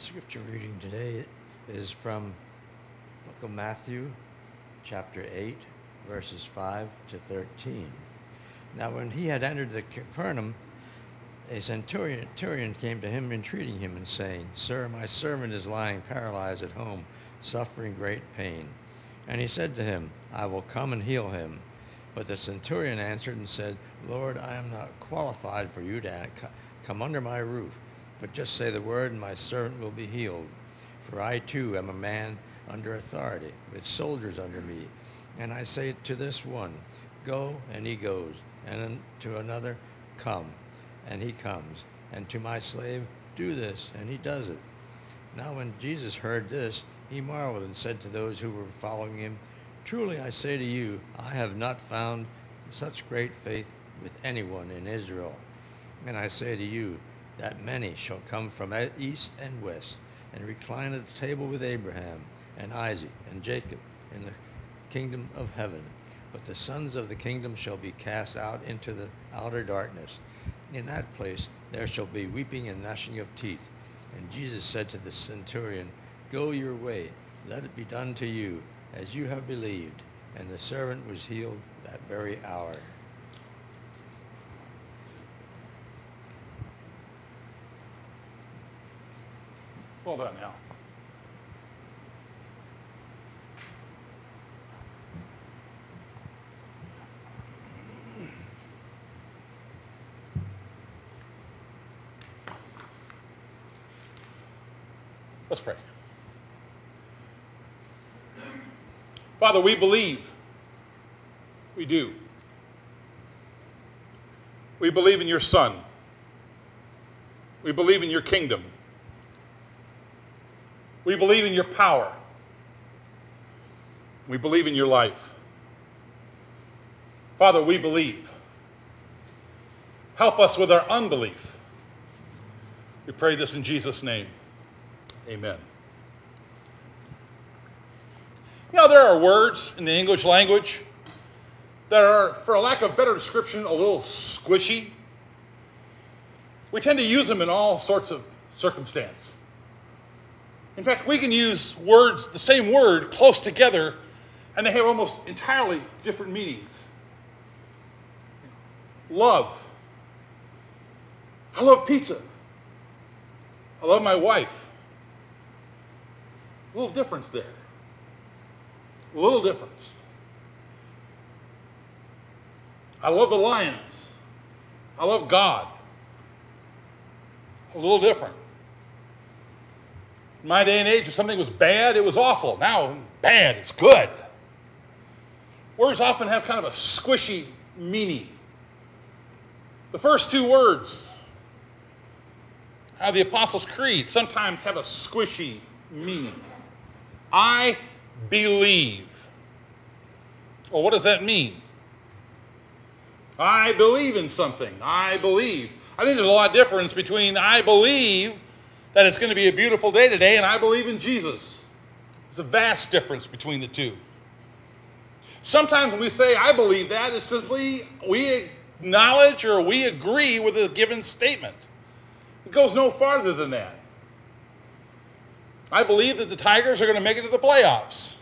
Scripture reading today is from book of Matthew, chapter 8, verses 5 to 13. Now when he had entered the Capernaum, a centurion came to him, entreating him and saying, "Sir, my servant is lying paralyzed at home, suffering great pain." And he said to him, "I will come and heal him." But the centurion answered and said, "Lord, I am not qualified for you to come under my roof, but just say the word and my servant will be healed. For I too am a man under authority, with soldiers under me. And I say to this one, 'Go,' and he goes, and to another, 'Come,' and he comes, and to my slave, 'Do this,' and he does it." Now when Jesus heard this, he marveled and said to those who were following him, "Truly I say to you, I have not found such great faith with anyone in Israel. And I say to you, that many shall come from east and west, and recline at the table with Abraham and Isaac and Jacob in the kingdom of heaven. But the sons of the kingdom shall be cast out into the outer darkness. In that place there shall be weeping and gnashing of teeth." And Jesus said to the centurion, "Go your way, let it be done to you as you have believed." And the servant was healed that very hour. Well done, Al. Let's pray. Father, we believe. We do. We believe in your Son. We believe in your kingdom. We believe in your power. We believe in your life. Father, we believe. Help us with our unbelief. We pray this in Jesus' name. Amen. You know, there are words in the English language that are, for a lack of better description, a little squishy. We tend to use them in all sorts of circumstances. In fact, we can use words, the same word, close together, and they have almost entirely different meanings. Love. I love pizza. I love my wife. A little difference there. A little difference. I love the Lions. I love God. A little different. In my day and age, if something was bad, it was awful. Now, bad is good. Words often have kind of a squishy meaning. The first two words out of the Apostles' Creed sometimes have a squishy meaning. I believe. Well, what does that mean? I believe in something. I believe. I think there's a lot of difference between I believe that it's going to be a beautiful day today and I believe in Jesus. There's a vast difference between the two. Sometimes when we say I believe that, it's simply we acknowledge or we agree with a given statement. It goes no farther than that. I believe that the Tigers are going to make it to the playoffs.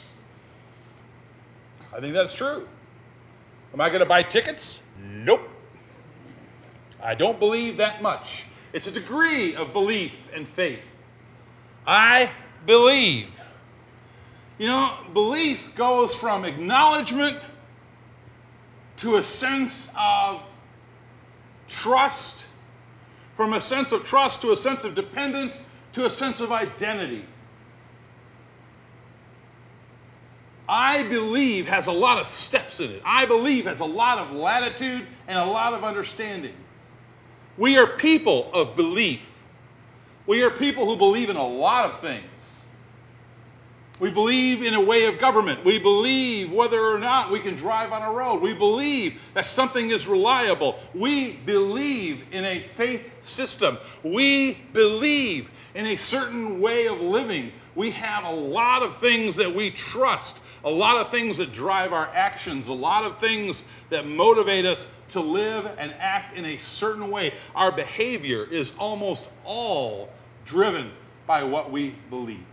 I think that's true. Am I going to buy tickets? Nope. I don't believe that much. It's a degree of belief and faith. I believe. You know, belief goes from acknowledgement to a sense of trust, from a sense of trust to a sense of dependence, to a sense of identity. I believe has a lot of steps in it. I believe has a lot of latitude and a lot of understanding. We are people of belief. We are people who believe in a lot of things. We believe in a way of government. We believe whether or not we can drive on a road. We believe that something is reliable. We believe in a faith system. We believe in a certain way of living. We have a lot of things that we trust, a lot of things that drive our actions, a lot of things that motivate us to live and act in a certain way. Our behavior is almost all driven by what we believe.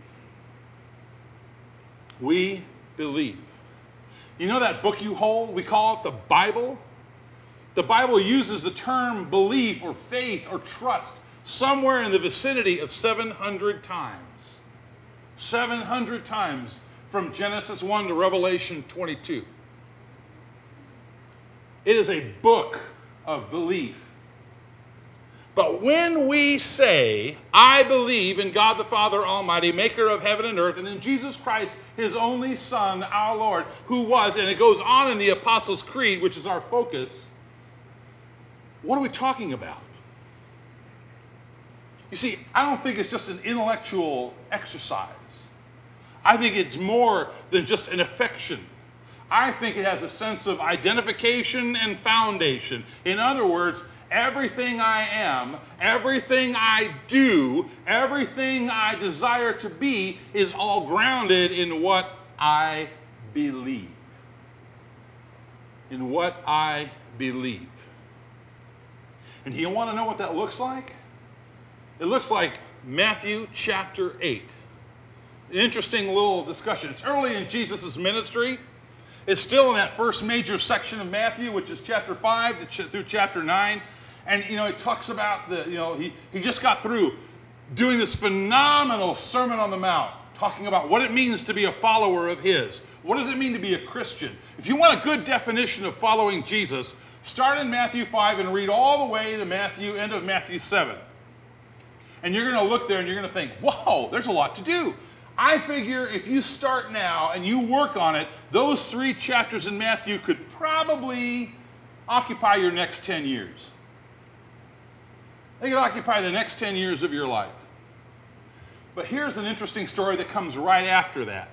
We believe. You know that book you hold? We call it the Bible. The Bible uses the term belief or faith or trust somewhere in the vicinity of 700 times. 700 times from Genesis 1 to Revelation 22. It is a book of belief. But when we say, I believe in God the Father Almighty, maker of heaven and earth, and in Jesus Christ, his only Son, our Lord, who was, and it goes on in the Apostles' Creed, which is our focus, what are we talking about? You see, I don't think it's just an intellectual exercise. I think it's more than just an affection. I think it has a sense of identification and foundation. In other words, everything I am, everything I do, everything I desire to be is all grounded in what I believe. In what I believe. And do you want to know what that looks like? It looks like Matthew chapter 8. An interesting little discussion. It's early in Jesus' ministry. It's still in that first major section of Matthew, which is chapter 5 through chapter 9. And, it talks about he just got through doing this phenomenal Sermon on the Mount, talking about what it means to be a follower of his. What does it mean to be a Christian? If you want a good definition of following Jesus, start in Matthew 5 and read all the way to end of Matthew 7. And you're going to look there and you're going to think, whoa, there's a lot to do. I figure if you start now and you work on it, those 3 chapters in Matthew could probably occupy your next 10 years. They could occupy the next 10 years of your life. But here's an interesting story that comes right after that.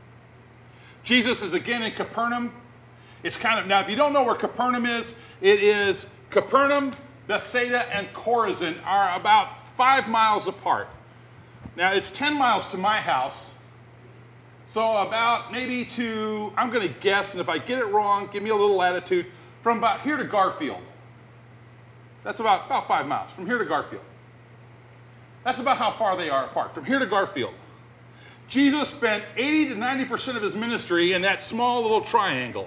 Jesus is again in Capernaum. It's now if you don't know where Capernaum is, it is Capernaum, Bethsaida, and Chorazin are about 5 miles apart. Now it's 10 miles to my house. So about maybe I'm going to guess, and if I get it wrong, give me a little latitude, from about here to Garfield. That's about 5 miles, from here to Garfield. That's about how far they are apart, from here to Garfield. Jesus spent 80 to 90% of his ministry in that small little triangle.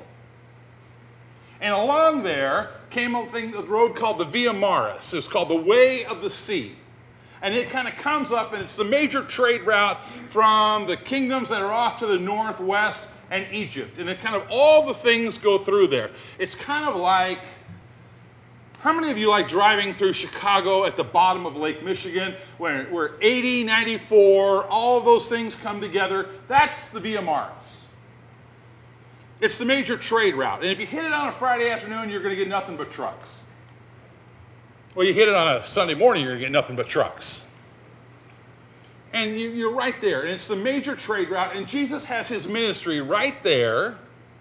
And along there came a road called the Via Maris. It was called the Way of the Sea. And it kind of comes up, and it's the major trade route from the kingdoms that are off to the northwest and Egypt. And it kind of, all the things go through there. It's kind of like, how many of you like driving through Chicago at the bottom of Lake Michigan, where 80, 94, all of those things come together? That's the Via Maris. It's the major trade route. And if you hit it on a Friday afternoon, you're going to get nothing but trucks. Well, you hit it on a Sunday morning, you're going to get nothing but trucks. And you're right there. And it's the major trade route. And Jesus has his ministry right there.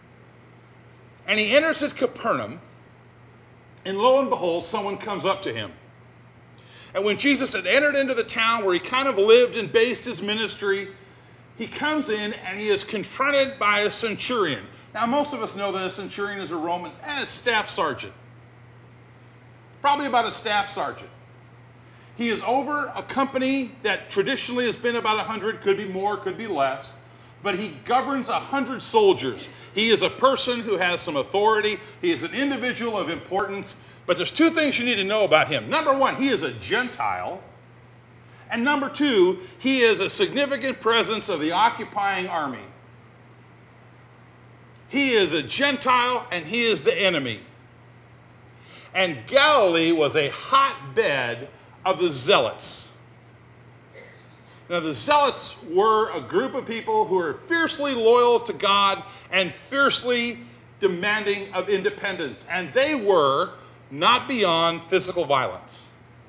And he enters at Capernaum. And lo and behold, someone comes up to him. And when Jesus had entered into the town where he kind of lived and based his ministry, he comes in and he is confronted by a centurion. Now, most of us know that a centurion is a Roman staff sergeant. Probably about a staff sergeant. He is over a company that traditionally has been about 100, could be more, could be less. But he governs 100 soldiers. He is a person who has some authority. He is an individual of importance. But there's 2 things you need to know about him. Number 1, he is a Gentile. And number 2, he is a significant presence of the occupying army. He is a Gentile and he is the enemy. And Galilee was a hotbed of the Zealots. Now, the Zealots were a group of people who were fiercely loyal to God and fiercely demanding of independence. And they were not beyond physical violence.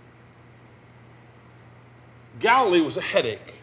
Galilee was a headache.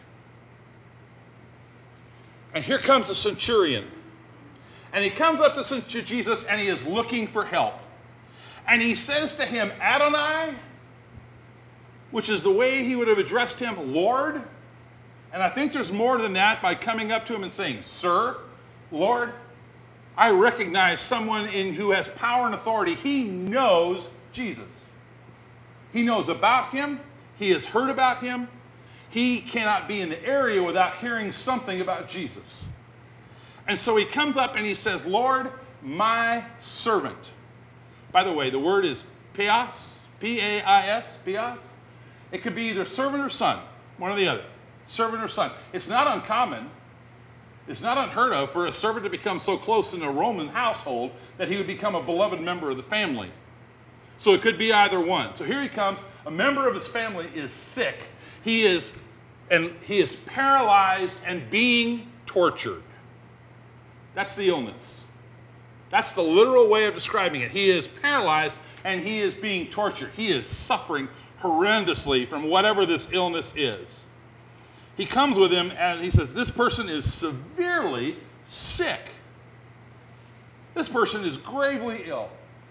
And here comes the centurion. And he comes up to Jesus and he is looking for help. And he says to him, Adonai, which is the way he would have addressed him, Lord. And I think there's more than that by coming up to him and saying, Sir, Lord, I recognize someone who has power and authority. He knows Jesus. He knows about him. He has heard about him. he cannot be in the area without hearing something about Jesus. And so he comes up and he says, Lord, my servant. By the way, the word is Pias, P-A-I-S, Pias. It could be either servant or son, one or the other. Servant or son. It's not uncommon. It's not unheard of for a servant to become so close in a Roman household that he would become a beloved member of the family. So it could be either one. So here he comes. A member of his family is sick. He is paralyzed and being tortured. That's the illness. That's the literal way of describing it. He is paralyzed and he is being tortured. He is suffering horrendously from whatever this illness is. He comes with him and he says, this person is severely sick. This person is gravely ill.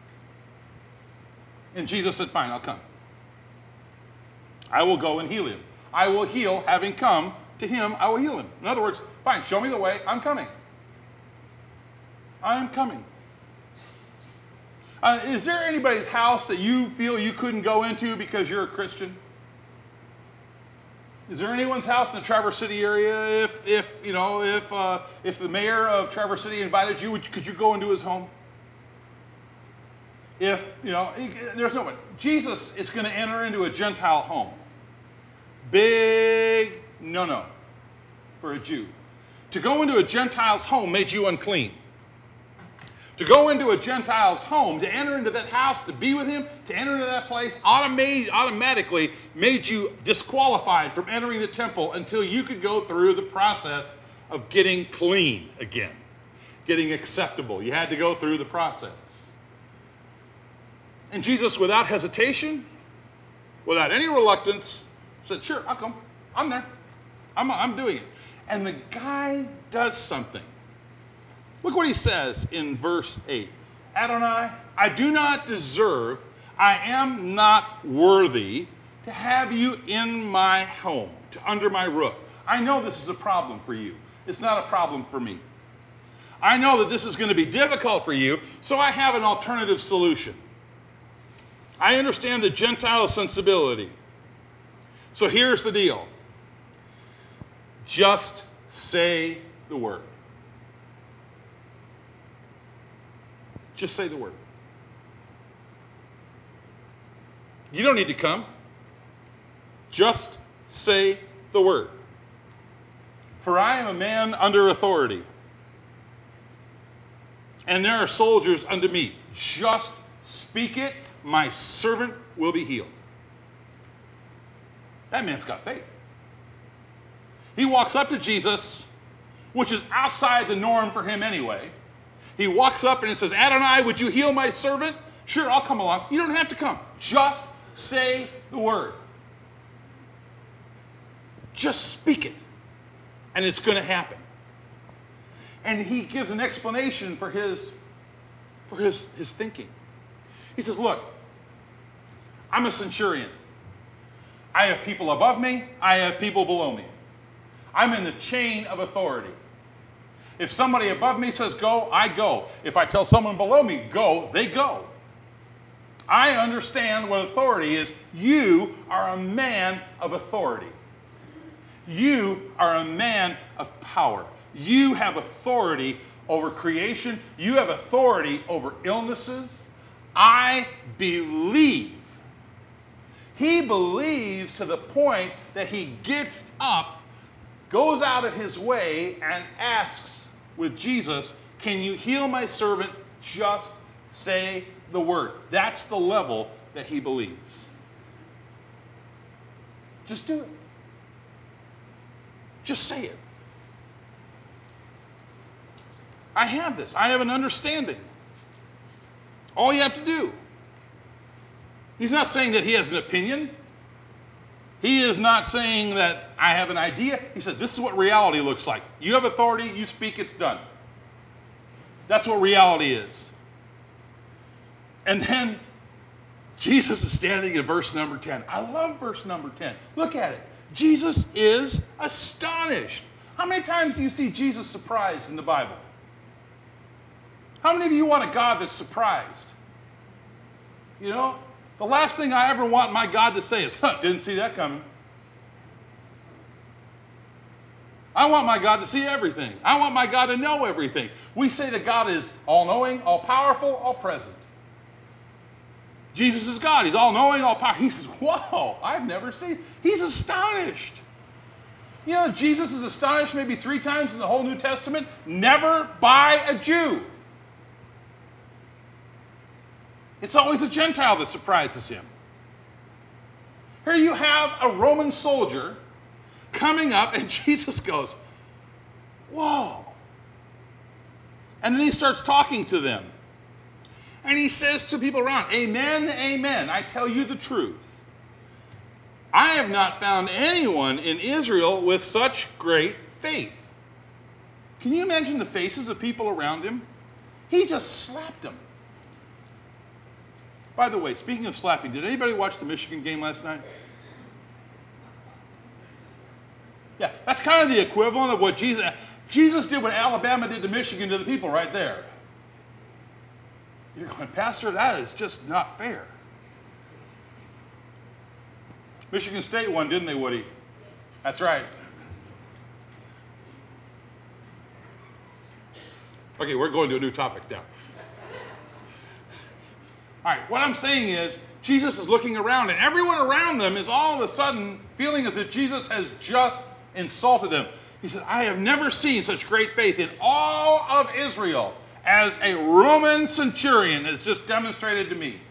And Jesus said, fine, I'll come. I will go and heal him. I will heal, having come to him, I will heal him. In other words, fine, show me the way, I'm coming. I'm coming. Is there anybody's house that you feel you couldn't go into because you're a Christian? Is there anyone's house in the Traverse City area? If the mayor of Traverse City invited you, could you go into his home? There's no one. Jesus is going to enter into a Gentile home. Big no-no for a Jew. To go into a Gentile's home made you unclean. To go into a Gentile's home, to enter into that house, to be with him, to enter into that place, automatically made you disqualified from entering the temple until you could go through the process of getting clean again, getting acceptable. You had to go through the process. And Jesus, without hesitation, without any reluctance, said, sure, I'll come. I'm there. I'm doing it. And the guy does something. Look what he says in verse 8. Adonai, I do not deserve, I am not worthy to have you in my home, under my roof. I know this is a problem for you. It's not a problem for me. I know that this is going to be difficult for you, so I have an alternative solution. I understand the Gentile sensibility. So here's the deal. Just say the word. Just say the word. You don't need to come. Just say the word. For I am a man under authority, and there are soldiers under me. Just speak it, my servant will be healed. That man's got faith. He walks up to Jesus, which is outside the norm for him anyway. He walks up and he says, Adonai, would you heal my servant? Sure, I'll come along. You don't have to come. Just say the word. Just speak it, and it's going to happen. And he gives an explanation for his thinking. He says, look, I'm a centurion. I have people above me. I have people below me. I'm in the chain of authority. If somebody above me says go, I go. If I tell someone below me go, they go. I understand what authority is. You are a man of authority. You are a man of power. You have authority over creation. You have authority over illnesses. I believe. He believes to the point that he gets up, goes out of his way, and asks with Jesus, can you heal my servant? Just say the word. That's the level that he believes. Just do it. Just say it. I have this. I have an understanding. All you have to do. He's not saying that he has an opinion. He is not saying that I have an idea. He said, this is what reality looks like. You have authority, you speak, it's done. That's what reality is. And then Jesus is standing in verse number 10. I love verse number 10. Look at it. Jesus is astonished. How many times do you see Jesus surprised in the Bible? How many of you want a God that's surprised? You know, the last thing I ever want my God to say is, didn't see that coming. I want my God to see everything. I want my God to know everything. We say that God is all-knowing, all-powerful, all-present. Jesus is God. He's all-knowing, all-powerful. He says, whoa, I've never seen. He's astonished. You know, Jesus is astonished maybe 3 times in the whole New Testament, never by a Jew. It's always a Gentile that surprises him. Here you have a Roman soldier coming up, and Jesus goes, whoa. And then he starts talking to them. And he says to people around, amen, amen, I tell you the truth. I have not found anyone in Israel with such great faith. Can you imagine the faces of people around him? He just slapped them. By the way, speaking of slapping, did anybody watch the Michigan game last night? Yeah, that's kind of the equivalent of what Jesus did what Alabama did to Michigan to the people right there. You're going, Pastor, that is just not fair. Michigan State won, didn't they, Woody? That's right. Okay, we're going to a new topic now. All right, what I'm saying is, Jesus is looking around, and everyone around them is all of a sudden feeling as if Jesus has just insulted them. He said, I have never seen such great faith in all of Israel as a Roman centurion has just demonstrated to me.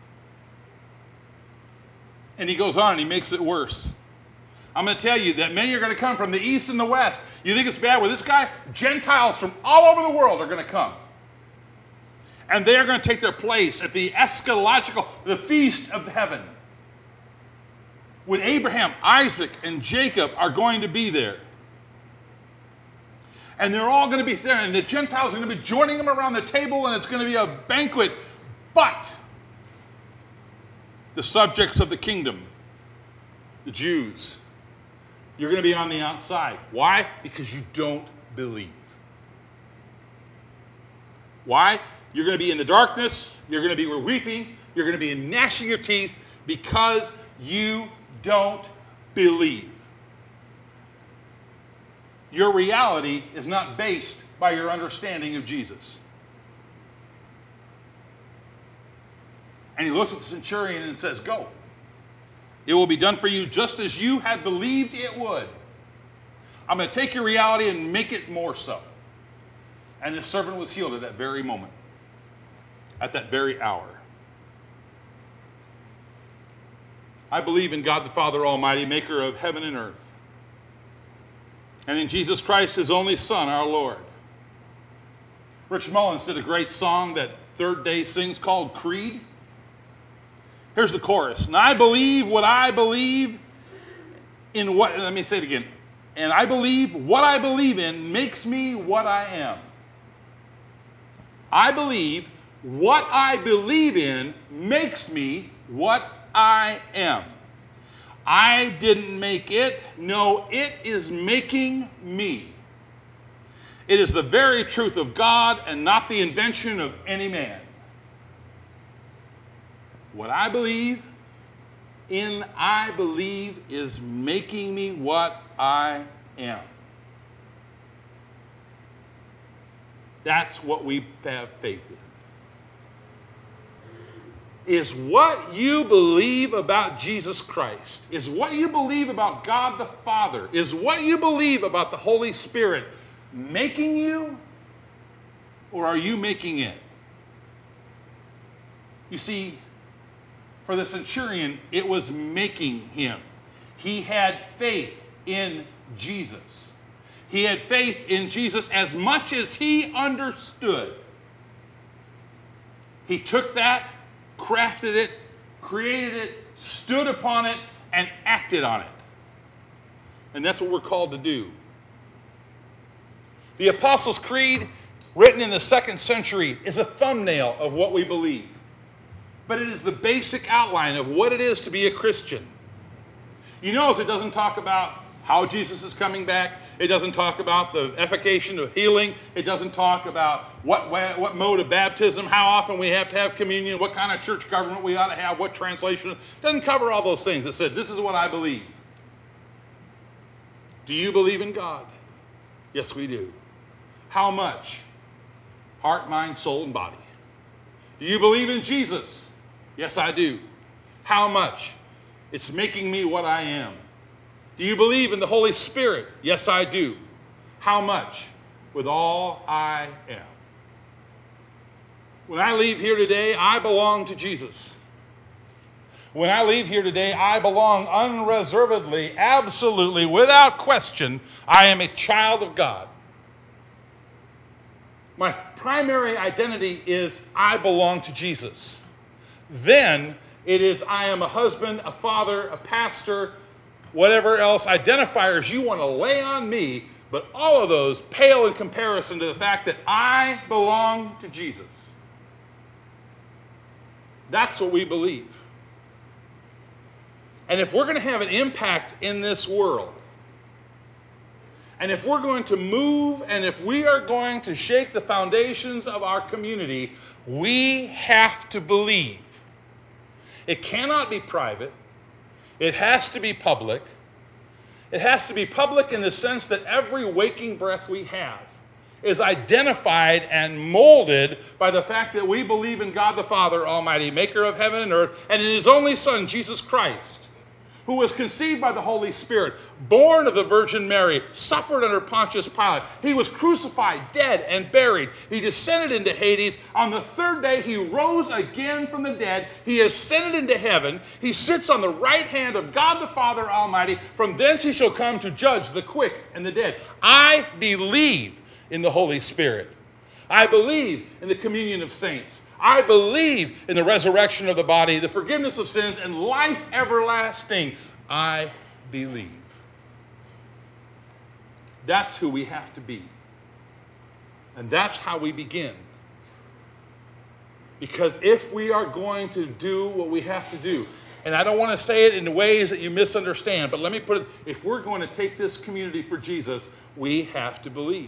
And he goes on and he makes it worse. I'm going to tell you that many are going to come from the east and the west. You think it's bad? Well, this guy, Gentiles from all over the world are going to come. And they are going to take their place at the eschatological, the feast of heaven. When Abraham, Isaac, and Jacob are going to be there. And they're all going to be there, and the Gentiles are going to be joining them around the table, and it's going to be a banquet. But the subjects of the kingdom, the Jews, you're going to be on the outside. Why? Because you don't believe. Why? You're going to be in the darkness. You're going to be weeping. You're going to be gnashing your teeth because you don't believe. Your reality is not based by your understanding of Jesus. And he looks at the centurion and says, go. It will be done for you just as you had believed it would. I'm going to take your reality and make it more so. And the servant was healed at that very moment. At that very hour. I believe in God the Father Almighty, maker of heaven and earth. And in Jesus Christ, his only Son, our Lord. Rich Mullins did a great song that Third Day sings called Creed. Here's the chorus. And I believe what I believe in what, let me say it again. And I believe what I believe in makes me what I am. I believe what I believe in makes me what I am. I didn't make it. No, it is making me. It is the very truth of God and not the invention of any man. What I believe is making me what I am. That's what we have faith in. Is what you believe about Jesus Christ, is what you believe about God the Father, is what you believe about the Holy Spirit making you, or are you making it? You see, for the centurion, it was making him. He had faith in Jesus. He had faith in Jesus as much as he understood. He took that, crafted it, created it, stood upon it, and acted on it. And that's what we're called to do. The Apostles' Creed, written in the 2nd century, is a thumbnail of what we believe. But it is the basic outline of what it is to be a Christian. You notice it doesn't talk about how Jesus is coming back. It doesn't talk about the efficacy of healing. It doesn't talk about what mode of baptism, how often we have to have communion, what kind of church government we ought to have, what translation. It doesn't cover all those things. It said, this is what I believe. Do you believe in God? Yes, we do. How much? Heart, mind, soul, and body. Do you believe in Jesus? Yes, I do. How much? It's making me what I am. Do you believe in the Holy Spirit? Yes, I do. How much? With all I am. When I leave here today, I belong to Jesus. When I leave here today, I belong unreservedly, absolutely, without question. I am a child of God. My primary identity is I belong to Jesus. Then it is I am a husband, a father, a pastor, whatever else identifiers you want to lay on me, but all of those pale in comparison to the fact that I belong to Jesus. That's what we believe. And if we're going to have an impact in this world, and if we're going to move, and if we are going to shake the foundations of our community, we have to believe. It cannot be private. It has to be public. It has to be public in the sense that every waking breath we have is identified and molded by the fact that we believe in God the Father Almighty, maker of heaven and earth, and in his only Son, Jesus Christ, who was conceived by the Holy Spirit, born of the Virgin Mary, suffered under Pontius Pilate. He was crucified, dead, and buried. He descended into Hades. On the third day, he rose again from the dead. He ascended into heaven. He sits on the right hand of God the Father Almighty. From thence he shall come to judge the quick and the dead. I believe in the Holy Spirit. I believe in the communion of saints. I believe in the resurrection of the body, the forgiveness of sins, and life everlasting. I believe. That's who we have to be. And that's how we begin. Because if we are going to do what we have to do, and I don't want to say it in ways that you misunderstand, but let me put it, if we're going to take this community for Jesus, we have to believe.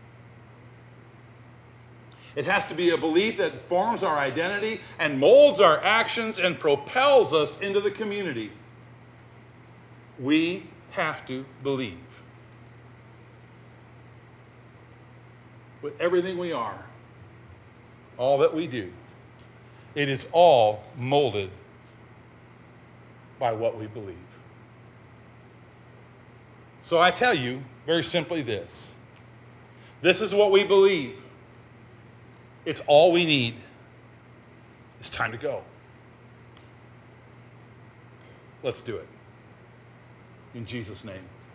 It has to be a belief that forms our identity and molds our actions and propels us into the community. We have to believe. With everything we are, all that we do, it is all molded by what we believe. So I tell you very simply this. This is what we believe. It's all we need. It's time to go. Let's do it. In Jesus' name.